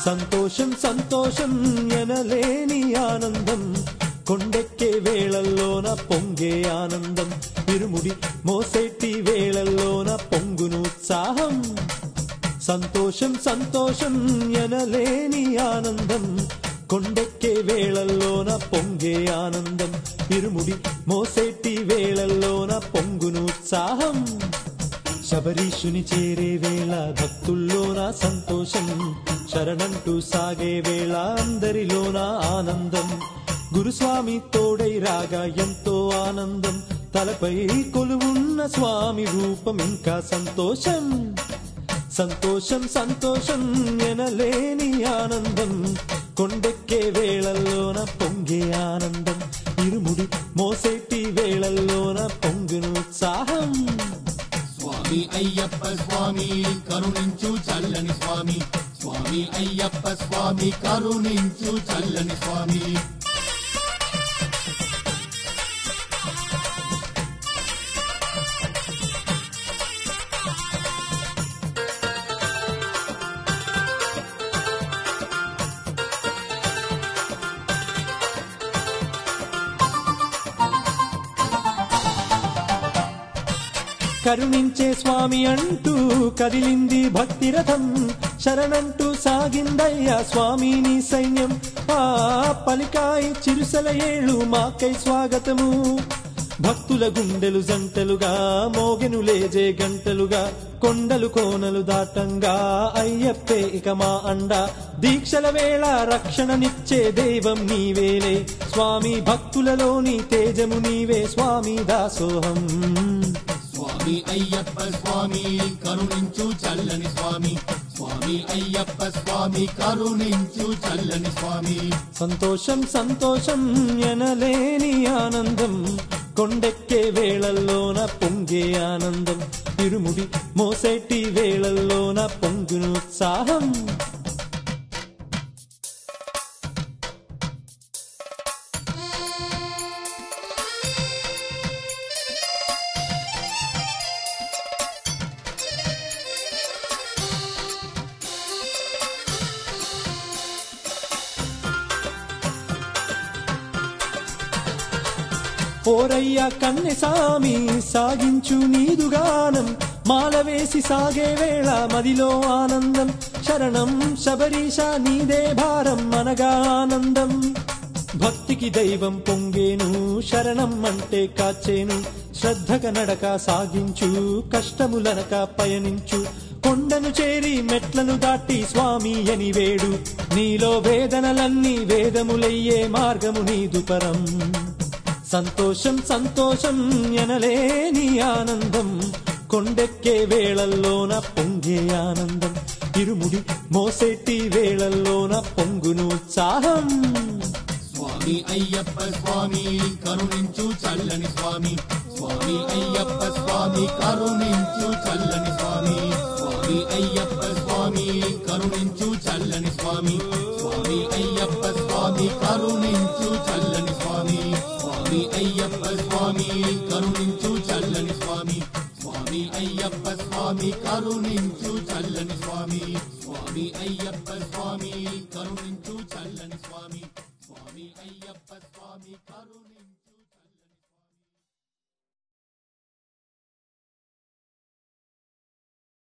సంతోషం సంతోషం ఎనలేని ఆనందం కొండెక్కే వేళల్లోన పొంగే ఆనందం ఇరుముడి మోసేటి వేళల్లోన పొంగును ఉత్సాహం సంతోషం సంతోషం ఎనలేని ఆనందం కొండెక్కే వేళల్లోన పొంగే ఆనందం ఇరుముడి మోసేటి వేళల్లోన పొంగును ఉత్సాహం శబరీషుని చేరే వేళ భక్తుల్లోన సంతోషం శరణంటూ సాగే వేళ అందరిలోన ఆనందం గురుస్వామి తోడై రాగా ఎంతో ఆనందం తలపై కొలువున్న స్వామి రూపం ఇంకా సంతోషం సంతోషం సంతోషం ఎనలేని ఆనందం కొండెక్కే వేళల్లోన పొంగే ఆనందం ఇరుముడి మోసేటి వేళల్లోన పొంగును ఉత్సాహం స్వామి అయ్యప్ప స్వామి కరుణించు చల్లని స్వామి స్వామి అయ్యప్ప స్వామి కరుణించు చల్లని స్వామి కరుణించే స్వామి అంటూ కదిలింది భక్తి రథం శరణంటూ సాగిందయ్యా స్వామిని సైన్యం ఆ పలికాయి చిరుసల ఏళ్ళు మాకై స్వాగతము భక్తుల గుండెలు జంటలుగా మోగెను లేజే గంటలుగా కొండలు కోనలు దాటంగా అయ్యప్పే ఇక మా అండ దీక్షల వేళ రక్షణనిచ్చే దైవం నీవేలే స్వామి భక్తులలోని తేజము నీవే స్వామి దాసోహం స్వామి అయ్యప్ప స్వామి కరుణించు చల్లని స్వామి స్వామి అయ్యప్ప స్వామి కరుణించు చల్లని స్వామి సంతోషం సంతోషం ఎనలేని ఆనందం కొండెక్కే వేళల్లోన పొంగే ఆనందం ఇరుముడి మోసేటి వేళల్లోన పొంగును ఉత్సాహం పోరయ్య కన్నెసామి సాగించు నీదుగానం మాలవేసి సాగే వేళ మదిలో ఆనందం శరణం శబరీష నీదే భారం అనగా ఆనందం భక్తికి దైవం పొంగేను శరణం అంటే కాచేను శ్రద్ధక నడక సాగించు కష్టములనక పయనించు కొండను చేరి మెట్లను దాటి స్వామి అని వేడు నీలో వేదనలన్నీ వేదములయ్యే మార్గము నీదు పరం సంతోషం సంతోషం ఎనలేని ఆనందం కొండెక్కే వేళల్లోన పొంగే ఆనందం ఇరుముడి మోసేటి వేళల్లోన పొంగును ఉత్సాహం స్వామి అయ్యప్ప స్వామి కరుణించు చల్లని స్వామి స్వామి అయ్యప్ప స్వామి కరుణించు చల్లని స్వామి స్వామి అయ్యప్ప స్వామి కరుణించు చల్లని స్వామి స్వామి అయ్యప్ప స్వామి కరుణించు చల్లని స్వామి స్వామి అయ్యప్ప స్వామి కరుణించు చల్లని స్వామి స్వామి అయ్యప్ప స్వామి కరుణించు చల్లని స్వామి స్వామి అయ్యప్ప స్వామి కరుణించు చల్లని స్వామి స్వామి అయ్యప్ప స్వామి కరుణించు